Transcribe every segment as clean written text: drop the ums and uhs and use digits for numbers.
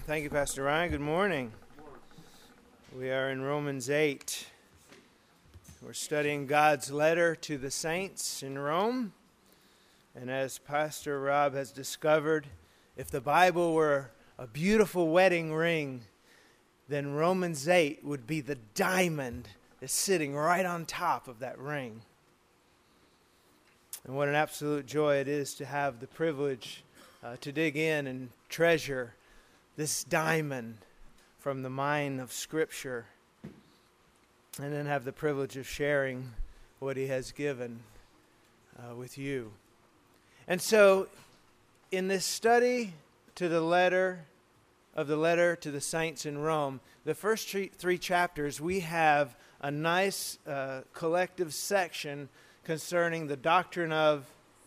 Thank you, Pastor Ryan. Good morning. We are in Romans 8. We're studying God's letter to the saints in Rome. And as Pastor Rob has discovered, if the Bible were a beautiful wedding ring, then Romans 8 would be the diamond that's sitting right on top of that ring. And what an absolute joy it is to have the privilege to dig in and treasure this diamond from the mine of Scripture, and then have the privilege of sharing what He has given with you. And so, in this study to the letter to the saints in Rome, the first three chapters, we have a nice collective section concerning the doctrine of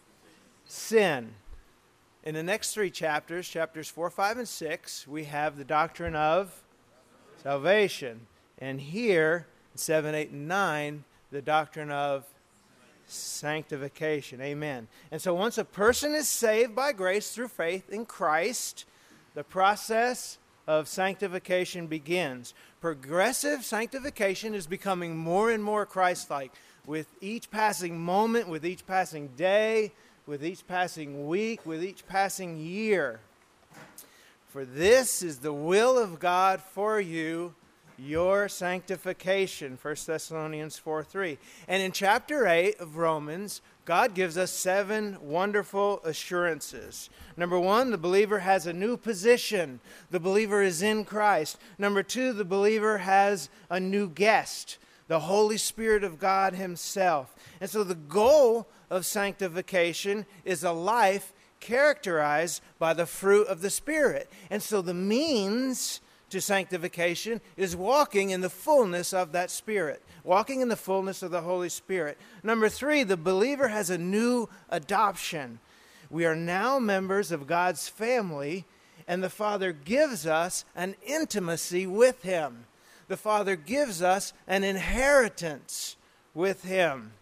sin. In the next three chapters, chapters 4, 5, and 6, we have the doctrine of salvation. And here, 7, 8, and 9, the doctrine of sanctification. Amen. And so once a person is saved by grace through faith in Christ, the process of sanctification begins. Progressive sanctification is becoming more and more Christ-like. With each passing moment, with each passing day, with each passing week, with each passing year. For this is the will of God for you, your sanctification. 1 Thessalonians 4:3. And in chapter 8 of Romans, God gives us 7 wonderful assurances. Number 1, the believer has a new position. The believer is in Christ. Number 2, the believer has a new guest, the Holy Spirit of God Himself. And so the goal of sanctification is a life characterized by the fruit of the Spirit. And so the means to sanctification is walking in the fullness of that Spirit, walking in the fullness of the Holy Spirit. Number 3, the believer has a new adoption. We are now members of God's family, and the Father gives us an intimacy with Him. The Father gives us an inheritance with Him.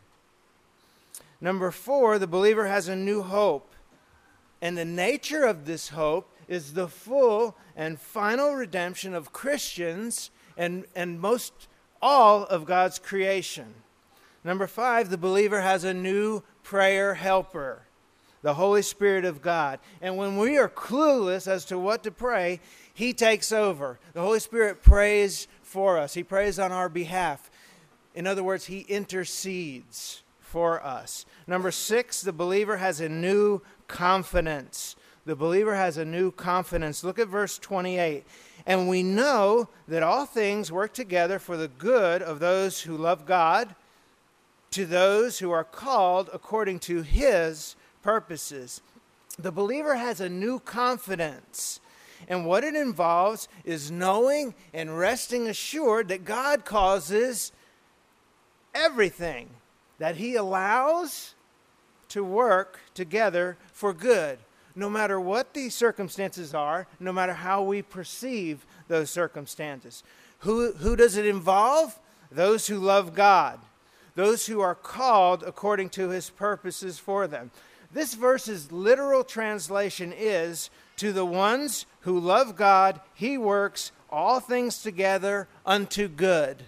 Number 4, the believer has a new hope. And the nature of this hope is the full and final redemption of Christians and most all of God's creation. Number 5, the believer has a new prayer helper, the Holy Spirit of God. And when we are clueless as to what to pray, He takes over. The Holy Spirit prays for us. He prays on our behalf. In other words, He intercedes for us. Number 6, the believer has a new confidence. The believer has a new confidence. Look at verse 28. And we know that all things work together for the good of those who love God, to those who are called according to His purposes. The believer has a new confidence. And what it involves is knowing and resting assured that God causes everything that He allows to work together for good, no matter what the circumstances are, no matter how we perceive those circumstances. Who does it involve? Those who love God, those who are called according to His purposes for them. This verse's literal translation is, to the ones who love God, He works all things together unto good.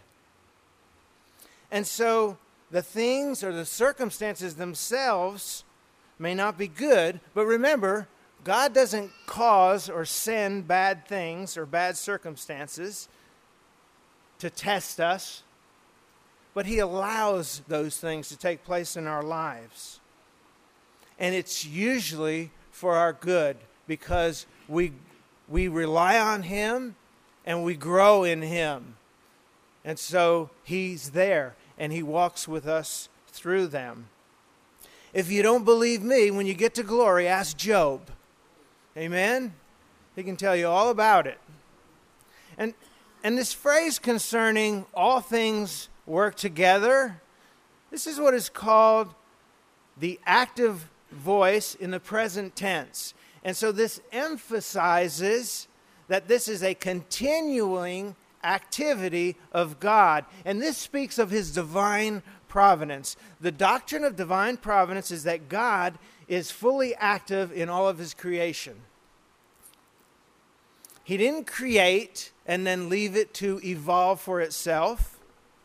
And so the things or the circumstances themselves may not be good, but remember, God doesn't cause or send bad things or bad circumstances to test us, but He allows those things to take place in our lives. And it's usually for our good, because we rely on Him and we grow in Him. And so He's there and He walks with us through them. If you don't believe me, when you get to glory, ask Job. Amen? He can tell you all about it. And this phrase concerning all things work together, this is what is called the active voice in the present tense. And so this emphasizes that this is a continuing activity of God. And this speaks of His divine providence. The doctrine of divine providence is that God is fully active in all of His creation. He didn't create and then leave it to evolve for itself.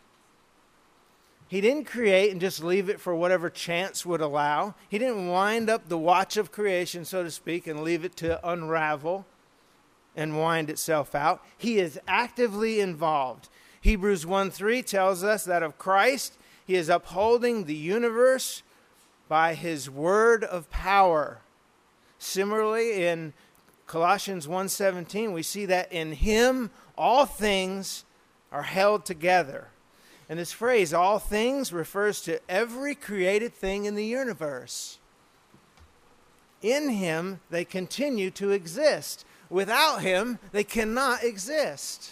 He didn't create and just leave it for whatever chance would allow. He didn't wind up the watch of creation, so to speak, and leave it to unravel and wind itself out. He is actively involved. Hebrews 1:3 tells us that of Christ, he is upholding the universe by his word of power. Similarly, in Colossians 1:17, we see that in him all things are held together. And this phrase, all things, refers to every created thing in the universe. In him, they continue to exist. Without him, they cannot exist.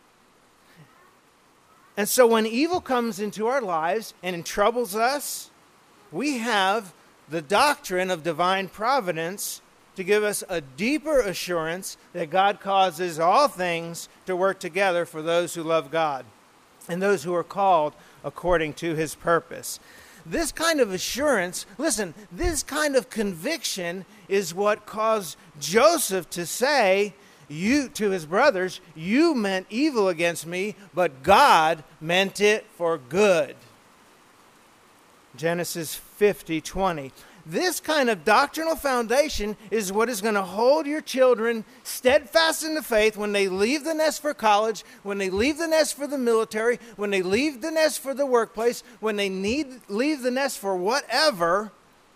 And so when evil comes into our lives and troubles us, we have the doctrine of divine providence to give us a deeper assurance that God causes all things to work together for those who love God and those who are called according to his purpose. This kind of assurance, listen, this kind of conviction is what caused Joseph to say to his brothers, you meant evil against me, but God meant it for good. Genesis 50:20. This kind of doctrinal foundation is what is going to hold your children steadfast in the faith when they leave the nest for college, when they leave the nest for the military, when they leave the nest for the workplace, when they leave the nest for whatever.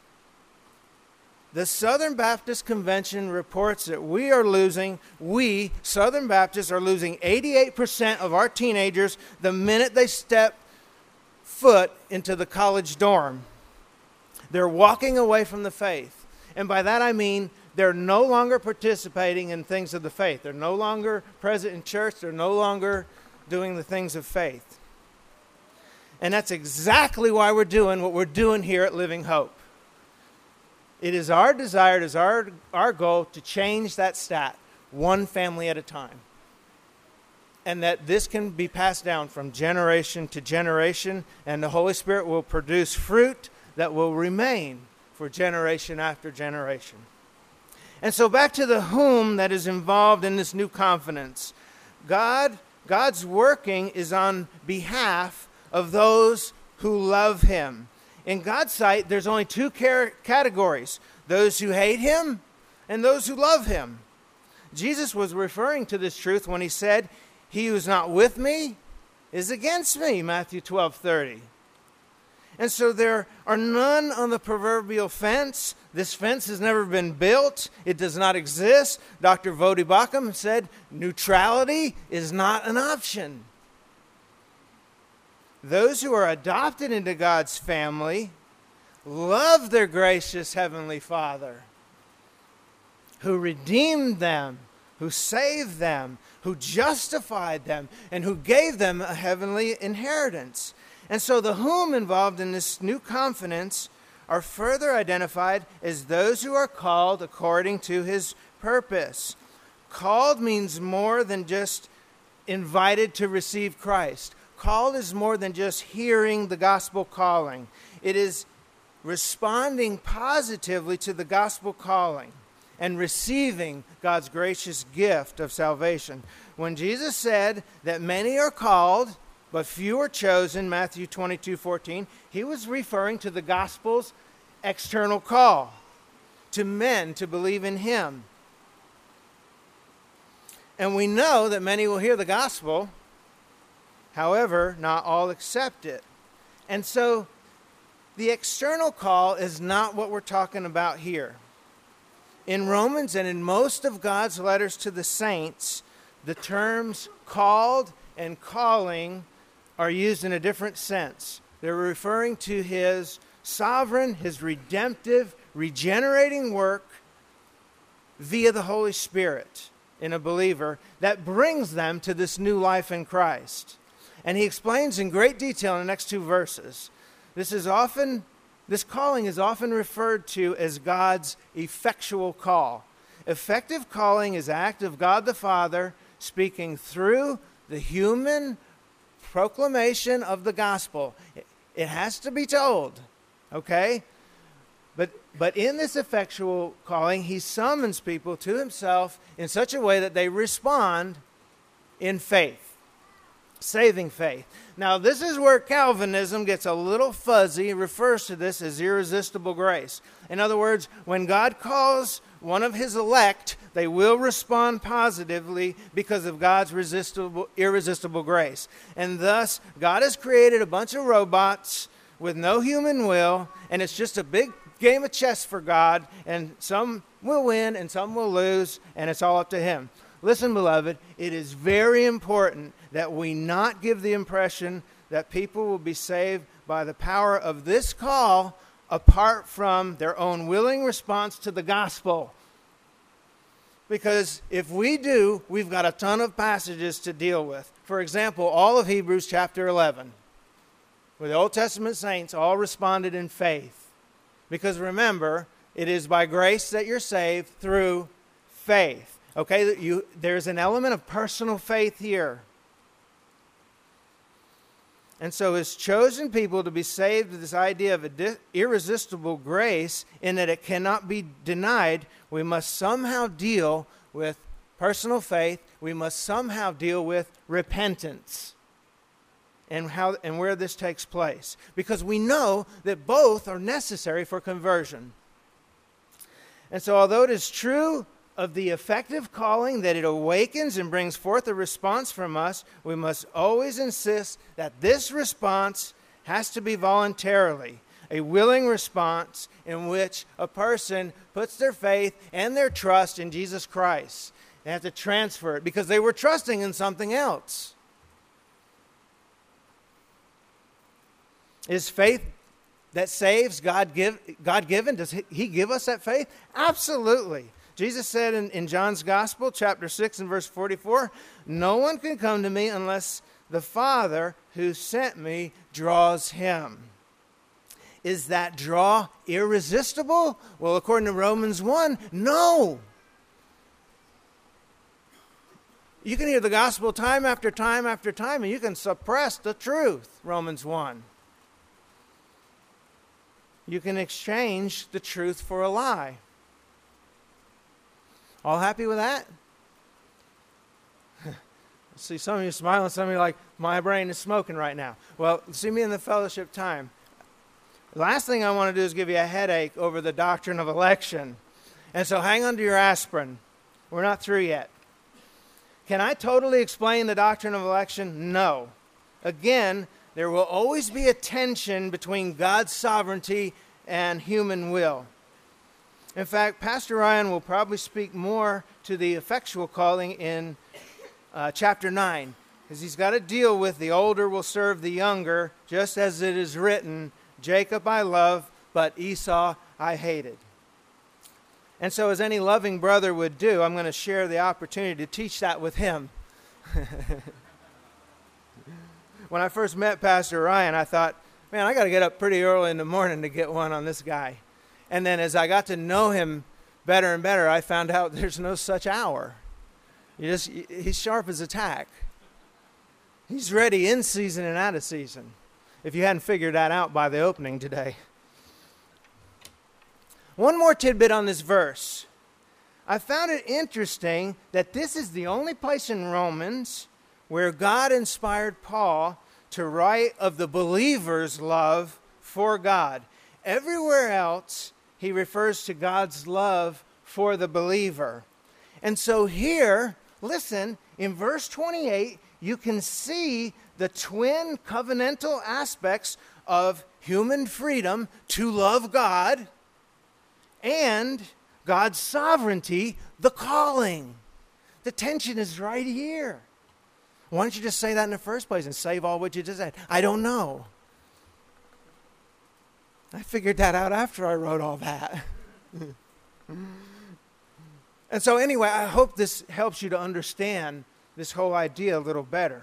The Southern Baptist Convention reports that we, Southern Baptists, are losing 88% of our teenagers the minute they step foot into the college dorm. They're walking away from the faith. And by that I mean they're no longer participating in things of the faith. They're no longer present in church. They're no longer doing the things of faith. And that's exactly why we're doing what we're doing here at Living Hope. It is our desire, it is our goal to change that stat one family at a time. And that this can be passed down from generation to generation, and the Holy Spirit will produce fruit that will remain for generation after generation. And so back to the whom that is involved in this new confidence. God's working is on behalf of those who love him. In God's sight, there's only two categories: those who hate him and those who love him. Jesus was referring to this truth when he said, he who is not with me is against me, Matthew 12:30. And so there are none on the proverbial fence. This fence has never been built. It does not exist. Dr. Vodi Bakum said neutrality is not an option. Those who are adopted into God's family love their gracious Heavenly Father, who redeemed them, who saved them, who justified them, and who gave them a heavenly inheritance. And so the whom involved in this new confidence are further identified as those who are called according to his purpose. Called means more than just invited to receive Christ. Called is more than just hearing the gospel calling. It is responding positively to the gospel calling and receiving God's gracious gift of salvation. When Jesus said that many are called, but few are chosen, Matthew 22:14, he was referring to the gospel's external call to men to believe in him. And we know that many will hear the gospel, however, not all accept it. And so the external call is not what we're talking about here. In Romans and in most of God's letters to the saints, the terms called and calling are used in a different sense. They're referring to his sovereign, his redemptive, regenerating work via the Holy Spirit in a believer that brings them to this new life in Christ. And he explains in great detail in the next two verses. This calling is often referred to as God's effectual call. Effective calling is the act of God the Father speaking through the human proclamation of the gospel. It has to be told, okay? But But in this effectual calling, he summons people to himself in such a way that they respond in faith, saving faith. Now, this is where Calvinism gets a little fuzzy. It refers to this as irresistible grace. In other words, when God calls one of his elect, they will respond positively because of God's irresistible grace. And thus, God has created a bunch of robots with no human will, and it's just a big game of chess for God, and some will win and some will lose, and it's all up to him. Listen, beloved, it is very important that we not give the impression that people will be saved by the power of this call apart from their own willing response to the gospel. Because if we do, we've got a ton of passages to deal with. For example, all of Hebrews chapter 11, where the Old Testament saints all responded in faith. Because remember, it is by grace that you're saved through faith. Okay, there's an element of personal faith here. And so his chosen people to be saved with this idea of irresistible grace, in that it cannot be denied, we must somehow deal with personal faith. We must somehow deal with repentance and where this takes place. Because we know that both are necessary for conversion. And so although it is true of the effective calling that it awakens and brings forth a response from us, we must always insist that this response has to be voluntarily, a willing response in which a person puts their faith and their trust in Jesus Christ. They have to transfer it because they were trusting in something else. Is faith that saves God-given? Does he give us that faith? Absolutely. Jesus said in John's Gospel, chapter 6 and verse 44, "No one can come to me unless the Father who sent me draws him." Is that draw irresistible? Well, according to Romans 1, no. You can hear the gospel time after time after time, and you can suppress the truth, Romans 1. You can exchange the truth for a lie. All happy with that? See some of you smiling, some of you like, my brain is smoking right now. Well, see me in the fellowship time. The last thing I want to do is give you a headache over the doctrine of election. And so hang on to your aspirin. We're not through yet. Can I totally explain the doctrine of election? No. Again, there will always be a tension between God's sovereignty and human will. In fact, Pastor Ryan will probably speak more to the effectual calling in chapter 9, because he's got to deal with the older will serve the younger, just as it is written, Jacob I love, but Esau I hated. And so as any loving brother would do, I'm going to share the opportunity to teach that with him. When I first met Pastor Ryan, I thought, man, I got to get up pretty early in the morning to get one on this guy. And then as I got to know him better and better, I found out there's no such hour. He's sharp as a tack. He's ready in season and out of season, if you hadn't figured that out by the opening today. One more tidbit on this verse. I found it interesting that this is the only place in Romans where God inspired Paul to write of the believer's love for God. Everywhere else, he refers to God's love for the believer. And so here, listen, in verse 28, you can see the twin covenantal aspects of human freedom to love God and God's sovereignty, the calling. The tension is right here. Why don't you just say that in the first place and save all what you just said? I don't know. I figured that out after I wrote all that. And so anyway, I hope this helps you to understand this whole idea a little better.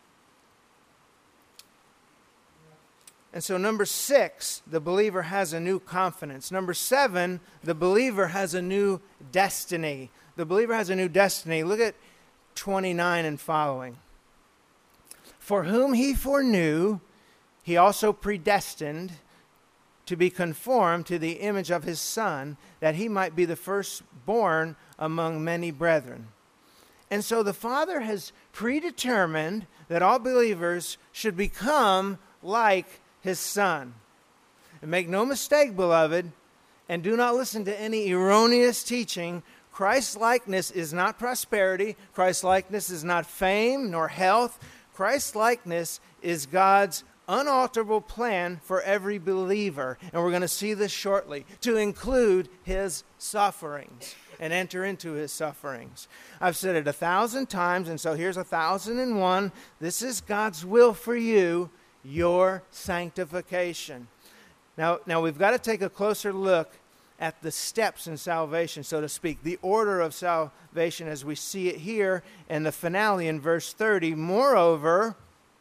And so number 6, the believer has a new confidence. Number 7, the believer has a new destiny. The believer has a new destiny. Look at 29 and following. For whom he foreknew, he also predestined to be conformed to the image of his Son, that he might be the firstborn among many brethren. And so the Father has predetermined that all believers should become like his Son. And make no mistake, beloved, and do not listen to any erroneous teaching. Christ-likeness is not prosperity. Christ-likeness is not fame nor health. Christ-likeness is God's unalterable plan for every believer. And we're going to see this shortly, to include his sufferings and enter into his sufferings. I've said it 1,000 times, and so here's 1,001. This is God's will for you, your sanctification. Now we've got to take a closer look at the steps in salvation, so to speak, the order of salvation as we see it here, and the finale in verse 30. Moreover,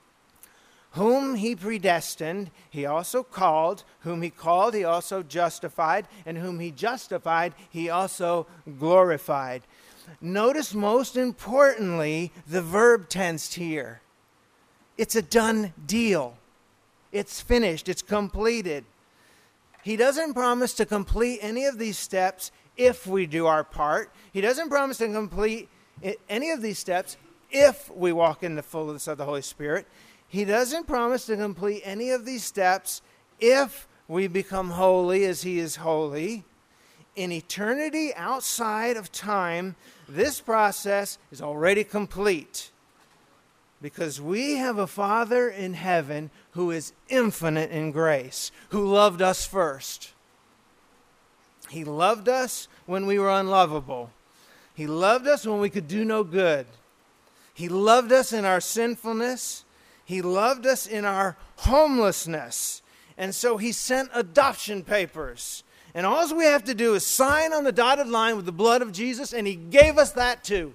whom he predestined, he also called. Whom he called, he also justified. And whom he justified, he also glorified. Notice most importantly the verb tense here. It's a done deal. It's finished. It's completed. He doesn't promise to complete any of these steps if we do our part. He doesn't promise to complete any of these steps if we walk in the fullness of the Holy Spirit. He doesn't promise to complete any of these steps if we become holy as he is holy. In eternity outside of time, this process is already complete, because we have a Father in heaven who is infinite in grace, who loved us first. He loved us when we were unlovable. He loved us when we could do no good. He loved us in our sinfulness. He loved us in our homelessness. And so he sent adoption papers. And all we have to do is sign on the dotted line with the blood of Jesus, and he gave us that too.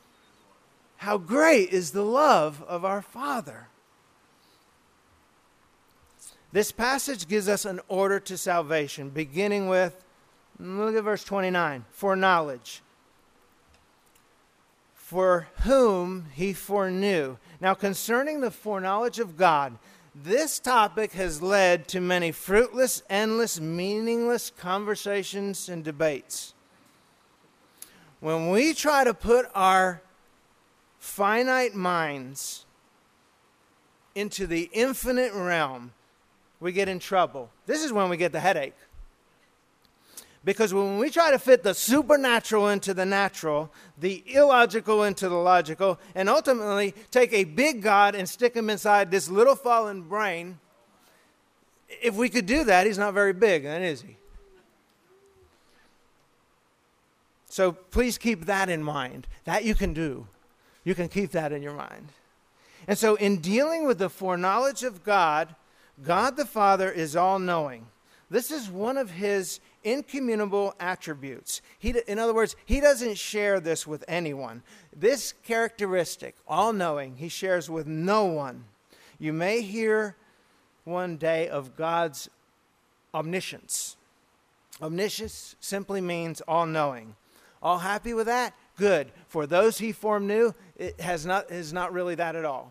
How great is the love of our Father. This passage gives us an order to salvation, beginning with, look at verse 29, foreknowledge. For whom he foreknew. Now, concerning the foreknowledge of God, this topic has led to many fruitless, endless, meaningless conversations and debates. When we try to put our finite minds into the infinite realm, we get in trouble. This is when we get the headache. Because when we try to fit the supernatural into the natural, the illogical into the logical, and ultimately take a big God and stick him inside this little fallen brain, if we could do that, he's not very big, then is he? So please keep that in mind. That you can do. You can keep that in your mind. And so in dealing with the foreknowledge of God, God the Father is all-knowing. This is one of his incommunicable attributes. In other words, he doesn't share this with anyone. This characteristic, all-knowing, he shares with no one. You may hear one day of God's omniscience. Omniscience simply means all-knowing. All happy with that? Good. For those he foreknew, it is not really that at all.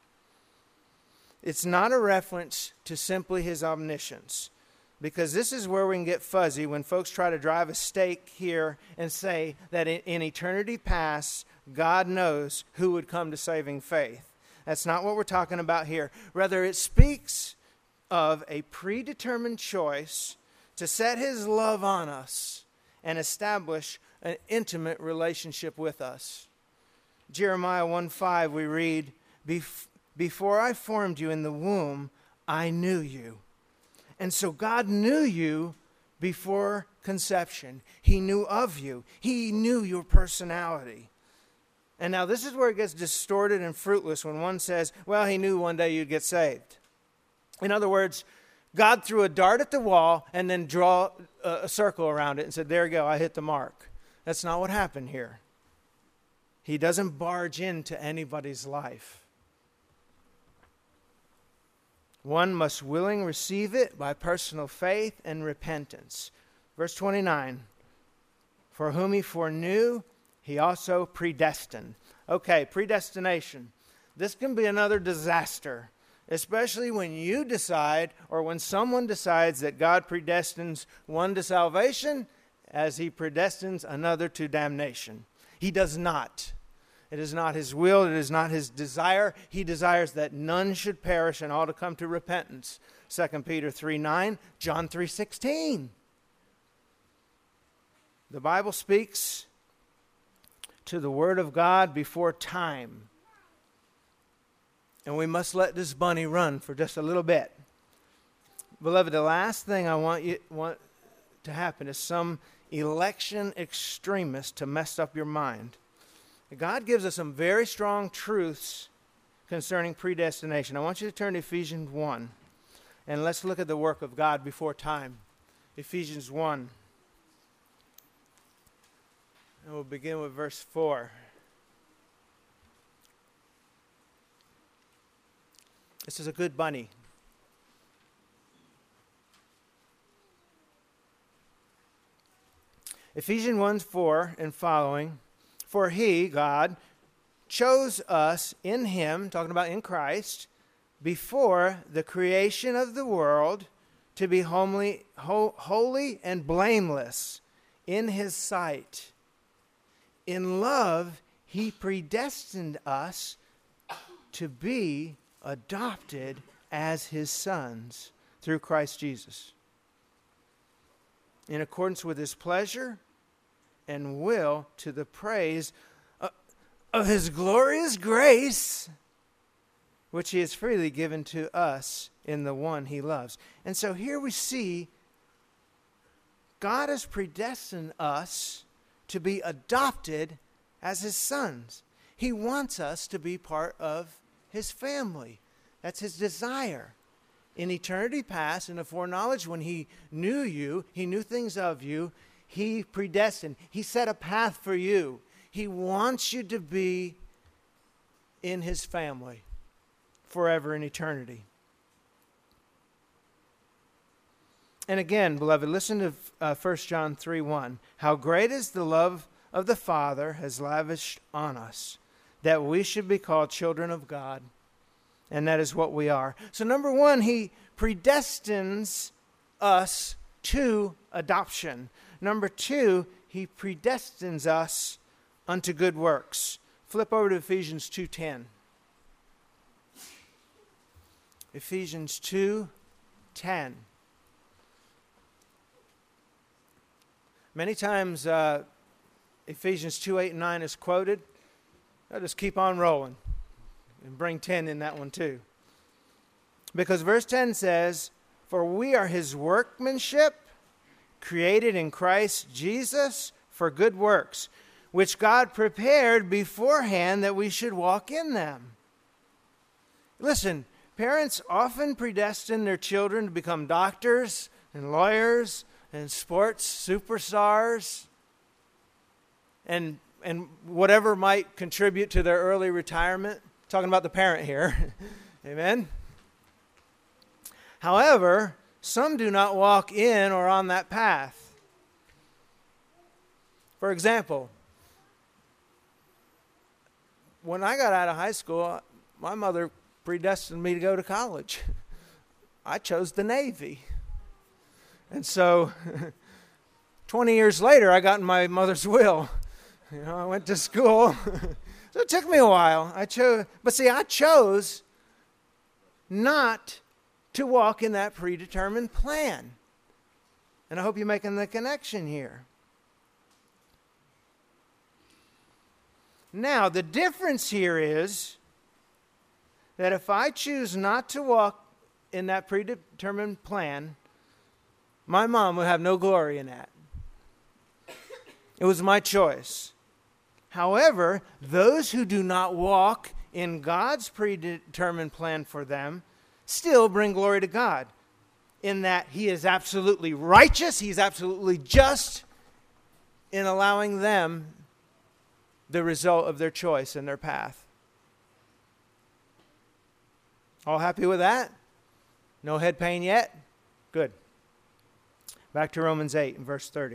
It's not a reference to simply his omniscience. Because this is where we can get fuzzy when folks try to drive a stake here and say that in eternity past, God knows who would come to saving faith. That's not what we're talking about here. Rather, it speaks of a predetermined choice to set his love on us and establish an intimate relationship with us. Jeremiah 1:5 we read, Before I formed you in the womb, I knew you. And so God knew you before conception. He knew of you. He knew your personality. And now this is where it gets distorted and fruitless when one says, well, he knew one day you'd get saved. In other words, God threw a dart at the wall and then draw a circle around it and said, there you go, I hit the mark. That's not what happened here. He doesn't barge into anybody's life. One must willingly receive it by personal faith and repentance. Verse 29, for whom he foreknew, he also predestined. Okay, predestination. This can be another disaster. especially when you decide or when someone decides that God predestines one to salvation as he predestines another to damnation. He does not. It is not his will. It is not his desire. He desires that none should perish and all to come to repentance. 2 Peter 3:9, John 3:16. The Bible speaks to the Word of God before time. And we must let this bunny run for just a little bit. Beloved, the last thing I want to happen is some election extremist to mess up your mind. God gives us some very strong truths concerning predestination. I want you to turn to Ephesians 1, and let's look at the work of God before time. Ephesians 1. And we'll begin with verse 4. This is a good bunny. Ephesians 1:4 and following. For he, God, chose us in him, talking about in Christ, before the creation of the world to be holy and blameless in his sight. In love, he predestined us to be adopted as his sons through Christ Jesus, in accordance with his pleasure and will, to the praise of his glorious grace, which he has freely given to us in the one he loves. And so here we see God has predestined us to be adopted as his sons. He wants us to be part of his family. That's his desire. In eternity past, in the foreknowledge, when he knew you, he knew things of you, he predestined. He set a path for you. He wants you to be in his family forever in eternity. And again, beloved, listen to 1 John 3:1. How great is the love of the Father has lavished on us, that we should be called children of God. And that is what we are. So number one, he predestines us to adoption. Number two, he predestines us unto good works. Flip over to Ephesians 2:10. Ephesians 2:10. Many times Ephesians 2:8 and 9 is quoted. I'll just keep on rolling and bring 10 in that one too. Because verse 10 says, for we are his workmanship, created in Christ Jesus for good works, which God prepared beforehand that we should walk in them. Listen, parents often predestine their children to become doctors and lawyers and sports superstars and whatever might contribute to their early retirement. Talking about the parent here. Amen. However, some do not walk in or on that path. For example, when I got out of high school, my mother predestined me to go to college. I chose the Navy. And so 20 years later, I got in my mother's will. I went to school. So it took me a while. I chose not to walk in that predetermined plan. And I hope you're making the connection here. Now, the difference here is that if I choose not to walk in that predetermined plan, my mom would have no glory in that. It was my choice. However, those who do not walk in God's predetermined plan for them still bring glory to God, in that he is absolutely righteous, he's absolutely just in allowing them the result of their choice and their path. All happy with that? No head pain yet? Good. Back to Romans 8 and verse 30.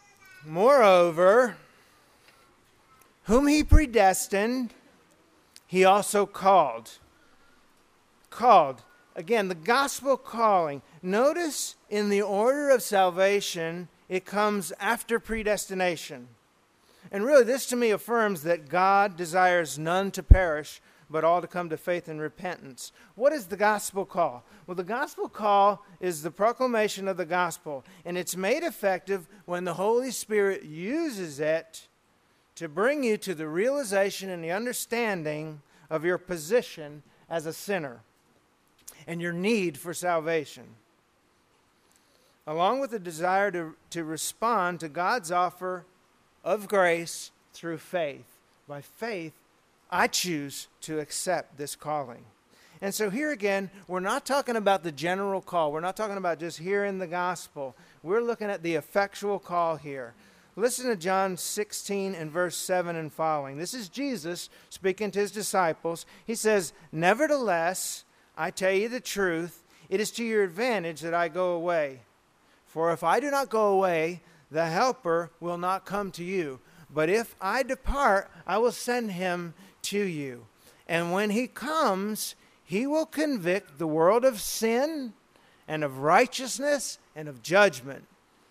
Moreover, whom he predestined, he also called. Called. Again, the gospel calling. Notice in the order of salvation, it comes after predestination. And really, this to me affirms that God desires none to perish, but all to come to faith and repentance. What is the gospel call? Well, the gospel call is the proclamation of the gospel, and it's made effective when the Holy Spirit uses it to bring you to the realization and the understanding of your position as a sinner and your need for salvation, along with the desire to respond to God's offer of grace through faith. By faith, I choose to accept this calling. And so here again, we're not talking about the general call. We're not talking about just hearing the gospel. We're looking at the effectual call here. Listen to John 16 and verse 7 and following. This is Jesus speaking to his disciples. He says, "Nevertheless, I tell you the truth, it is to your advantage that I go away. For if I do not go away, the Helper will not come to you. But if I depart, I will send him to you. And when he comes, he will convict the world of sin and of righteousness and of judgment.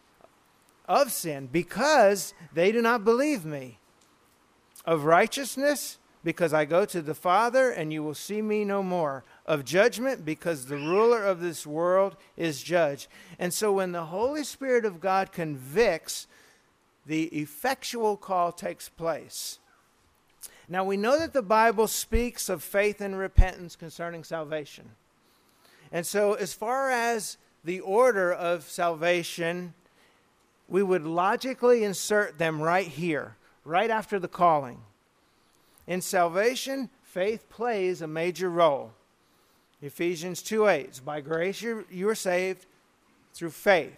Of sin, because they do not believe me. Of righteousness, because I go to the Father and you will see me no more. Of judgment, because the ruler of this world is judged." And so when the Holy Spirit of God convicts, the effectual call takes place. Now we know that the Bible speaks of faith and repentance concerning salvation. And so as far as the order of salvation, we would logically insert them right here, right after the calling. In salvation, faith plays a major role. Ephesians 2:8, by grace you are saved through faith.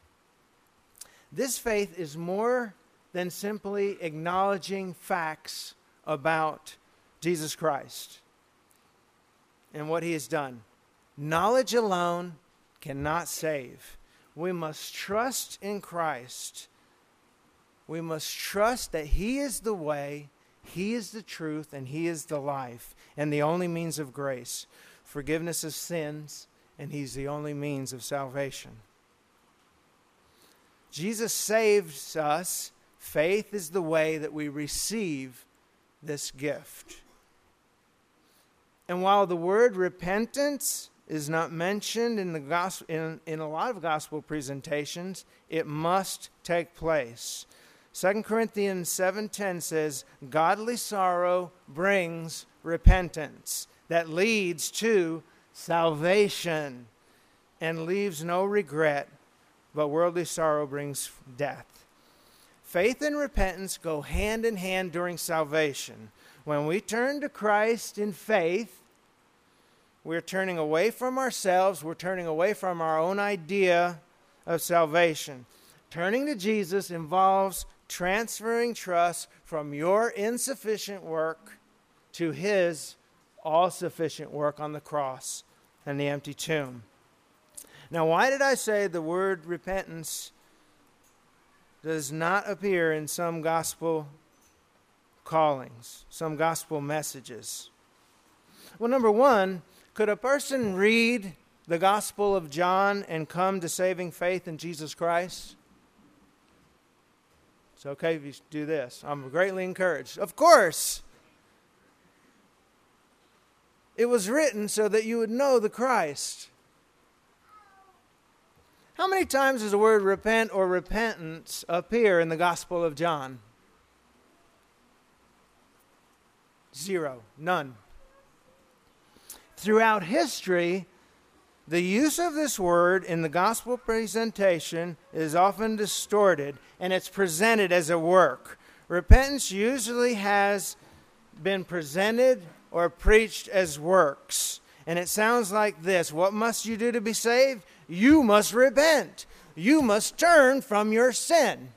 This faith is more than simply acknowledging facts about Jesus Christ and what he has done. Knowledge alone cannot save. We must trust in Christ. We must trust that he is the way, he is the truth, and he is the life, and the only means of grace, forgiveness of sins, and he's the only means of salvation. Jesus saves us. Faith is the way that we receive this gift. And while the word repentance is not mentioned in the gospel, in a lot of gospel presentations, it must take place. 2 Corinthians 7:10 says, "Godly sorrow brings repentance that leads to salvation and leaves no regret, but worldly sorrow brings death." Faith and repentance go hand in hand during salvation. When we turn to Christ in faith, we're turning away from ourselves. We're turning away from our own idea of salvation. Turning to Jesus involves transferring trust from your insufficient work to his all-sufficient work on the cross and the empty tomb. Now, why did I say the word repentance does not appear in some gospel callings, some gospel messages? Well, number one, could a person read the Gospel of John and come to saving faith in Jesus Christ? It's okay if you do this. I'm greatly encouraged. Of course. It was written so that you would know the Christ. How many times does the word repent or repentance appear in the Gospel of John? 0. None. Throughout history, the use of this word in the gospel presentation is often distorted, and it's presented as a work. Repentance usually has been presented or preached as works. And it sounds like this: what must you do to be saved? You must repent. You must turn from your sin.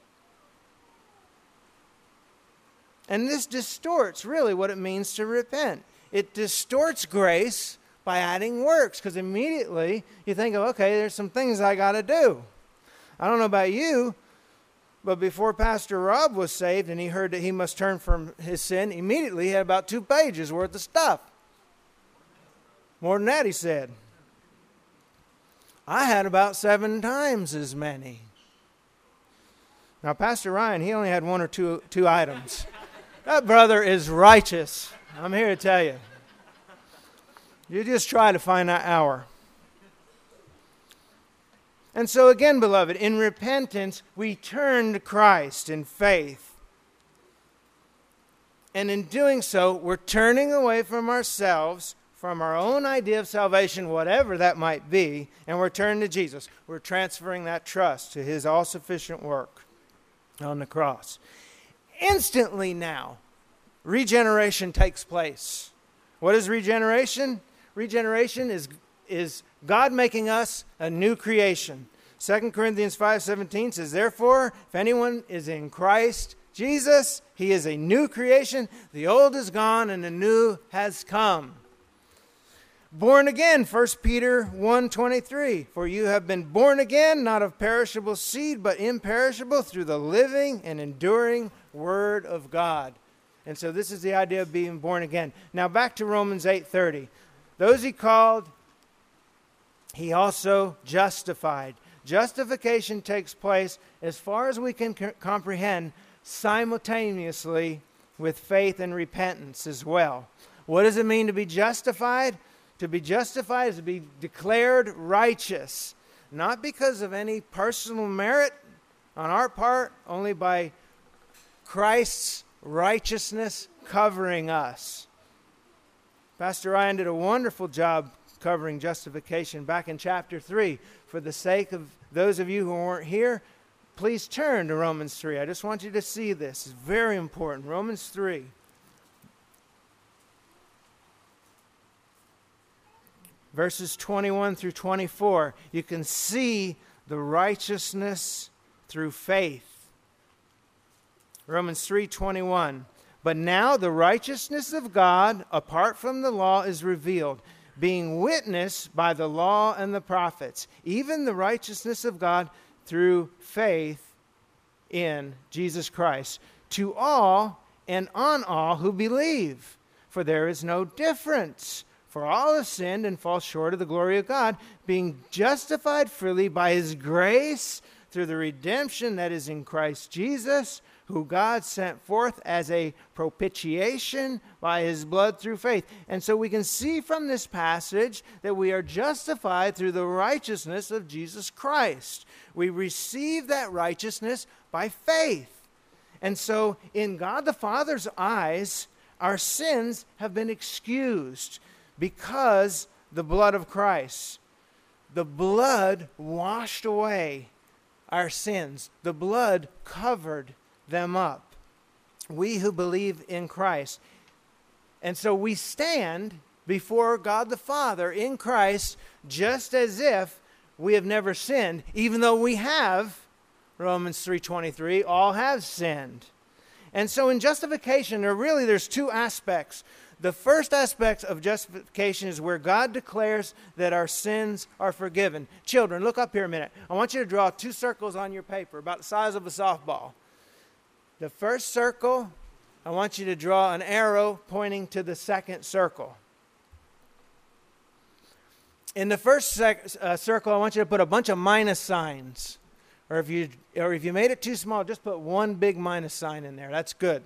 And this distorts really what it means to repent. It distorts grace by adding works, because immediately you think of, okay, there's some things I got to do. I don't know about you, But before Pastor Rob was saved and he heard that he must turn from his sin, immediately he had about 2 pages worth of stuff. More than that, he said. I had about 7 times as many. Now, Pastor Ryan, he only had 1 or 2 items. That brother is righteous. I'm here to tell you. You just try to find that hour. And so again, beloved, in repentance, we turn to Christ in faith. And in doing so, we're turning away from ourselves, from our own idea of salvation, whatever that might be, and we're turning to Jesus. We're transferring that trust to His all-sufficient work on the cross. Instantly now, regeneration takes place. What is regeneration? Regeneration is God making us a new creation. 2 Corinthians 5:17 says, therefore, if anyone is in Christ Jesus, he is a new creation. The old is gone and the new has come. Born again, 1 Peter 1:23. For you have been born again, not of perishable seed, but imperishable, through the living and enduring Word of God. And so this is the idea of being born again. Now back to Romans 8:30. Those He called, He also justified. Justification takes place, as far as we can comprehend, simultaneously with faith and repentance as well. What does it mean to be justified? To be justified is to be declared righteous, not because of any personal merit on our part, only by Christ's righteousness covering us. Pastor Ryan did a wonderful job covering justification back in chapter 3. For the sake of those of you who weren't here, please turn to Romans 3. I just want you to see this. It's very important. Romans 3. Verses 21 through 24. You can see the righteousness through faith. Romans 3:21. But now the righteousness of God, apart from the law, is revealed, being witnessed by the law and the prophets, even the righteousness of God through faith in Jesus Christ, to all and on all who believe. For there is no difference. For all have sinned and fall short of the glory of God, being justified freely by His grace through the redemption that is in Christ Jesus, who God sent forth as a propitiation by His blood through faith. And so we can see from this passage that we are justified through the righteousness of Jesus Christ. We receive that righteousness by faith. And so in God the Father's eyes, our sins have been excused because the blood of Christ. The blood washed away our sins. The blood covered them up. We who believe in Christ. And so we stand before God the Father in Christ just as if we have never sinned, even though we have, Romans 3:23, all have sinned. And so in justification, there's 2 aspects. The first aspect of justification is where God declares that our sins are forgiven. Children, look up here a minute. I want you to draw 2 circles on your paper, about the size of a softball. The first circle, I want you to draw an arrow pointing to the second circle. In the first circle, I want you to put a bunch of minus signs. Or if you made it too small, just put one big minus sign in there. That's good.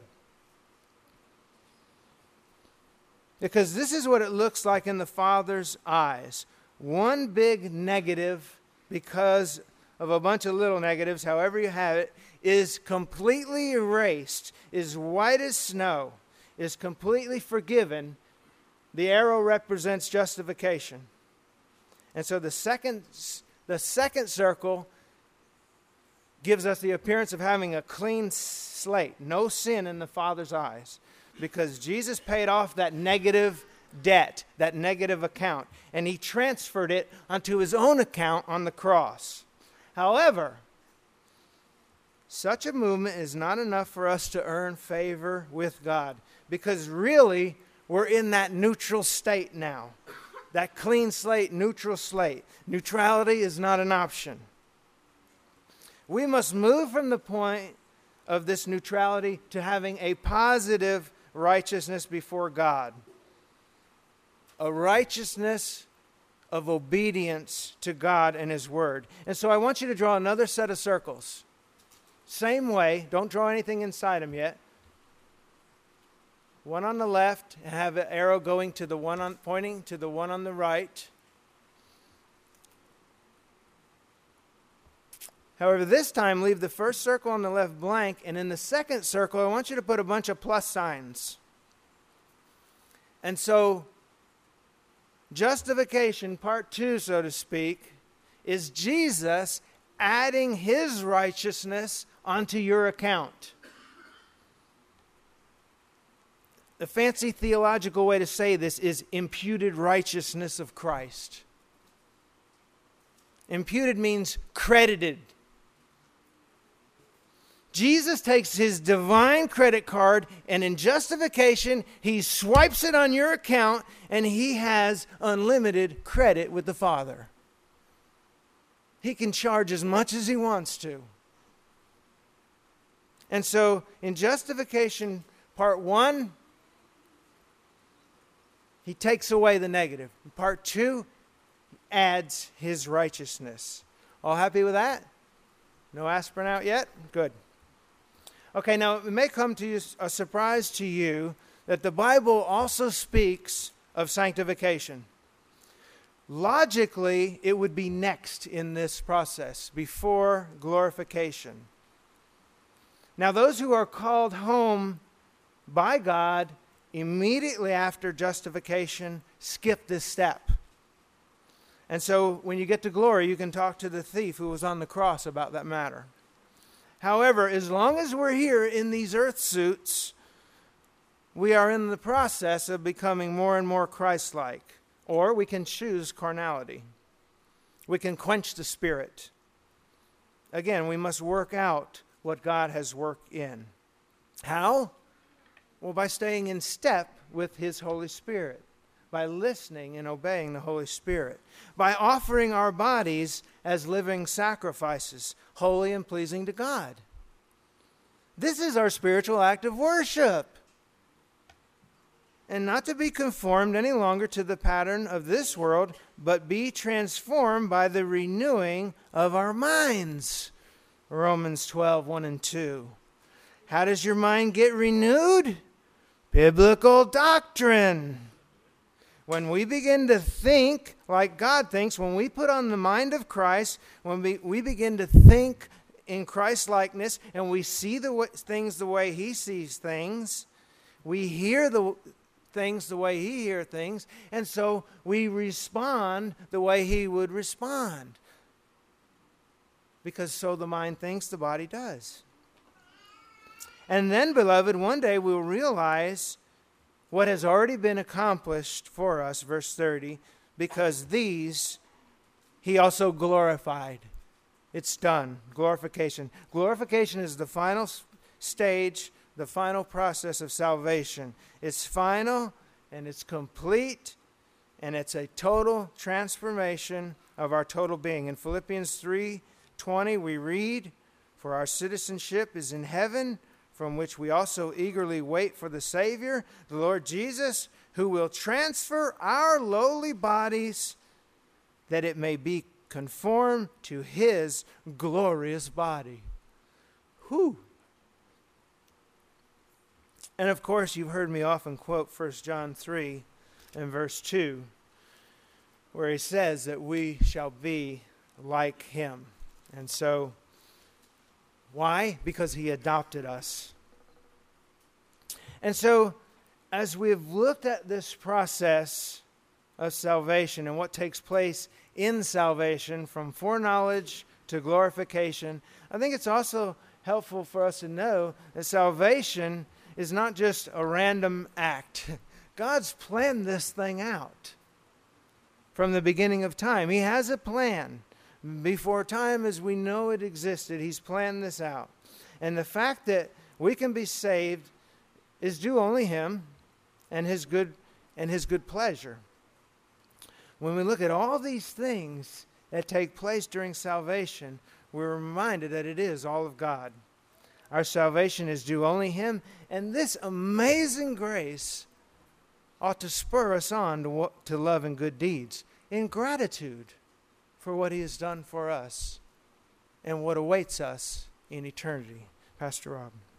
Because this is what it looks like in the Father's eyes. One big negative, because of a bunch of little negatives, however you have it, is completely erased, is white as snow, is completely forgiven. The arrow represents justification. And so the second circle gives us the appearance of having a clean slate, no sin in the Father's eyes, because Jesus paid off that negative debt, that negative account, and He transferred it onto His own account on the cross. However, such a movement is not enough for us to earn favor with God, because really we're in that neutral state now, that clean slate, neutral slate. Neutrality is not an option. We must move from the point of this neutrality to having a positive righteousness before God. A righteousness of obedience to God and His Word. And so I want you to draw another set of circles. Same way, don't draw anything inside them yet. One on the left, and have an arrow going to the one pointing to the one on the right. However, this time, leave the first circle on the left blank, and in the second circle, I want you to put a bunch of plus signs. And so, justification, part 2, so to speak, is Jesus adding His righteousness onto your account. The fancy theological way to say this is imputed righteousness of Christ. Imputed means credited. Jesus takes His divine credit card, and in justification, He swipes it on your account, and He has unlimited credit with the Father. He can charge as much as He wants to. And so, in justification, part 1, He takes away the negative. In part 2, He adds His righteousness. All happy with that? No aspirin out yet? Good. Okay, now it may come to you a surprise to you that the Bible also speaks of sanctification. Logically, it would be next in this process, before glorification. Now, those who are called home by God immediately after justification skip this step. And so when you get to glory, you can talk to the thief who was on the cross about that matter. However, as long as we're here in these earth suits, we are in the process of becoming more and more Christ-like. Or we can choose carnality. We can quench the Spirit. Again, we must work out what God has worked in. How? Well, by staying in step with His Holy Spirit. By listening and obeying the Holy Spirit. By offering our bodies as living sacrifices, holy and pleasing to God. This is our spiritual act of worship. And not to be conformed any longer to the pattern of this world, but be transformed by the renewing of our minds. Romans 12, 1 and 2. How does your mind get renewed? Biblical doctrine. When we begin to think like God thinks, when we put on the mind of Christ, when we begin to think in Christ-likeness, and we see things the way He sees things, we hear the things the way He hears things, and so we respond the way He would respond. Because so the mind thinks, the body does. And then, beloved, one day we'll realize what has already been accomplished for us, verse 30, because these He also glorified. It's done. Glorification. Glorification is the final stage, the final process of salvation. It's final and it's complete, and it's a total transformation of our total being. In Philippians 3:20 we read, "For our citizenship is in heaven, from which we also eagerly wait for the Savior, the Lord Jesus, who will transfer our lowly bodies that it may be conformed to His glorious body." Whew. And of course, you've heard me often quote 1 John 3 and verse 2, where he says that we shall be like Him. And so, why? Because He adopted us. And so, as we've looked at this process of salvation and what takes place in salvation from foreknowledge to glorification, I think it's also helpful for us to know that salvation is not just a random act. God's planned this thing out from the beginning of time. He has a plan. Before time as we know it existed, He's planned this out. And the fact that we can be saved is due only Him and His good pleasure. When we look at all these things that take place during salvation, we're reminded that it is all of God. Our salvation is due only Him, and this amazing grace ought to spur us on to love and good deeds in gratitude for what He has done for us and what awaits us in eternity. Pastor Rob.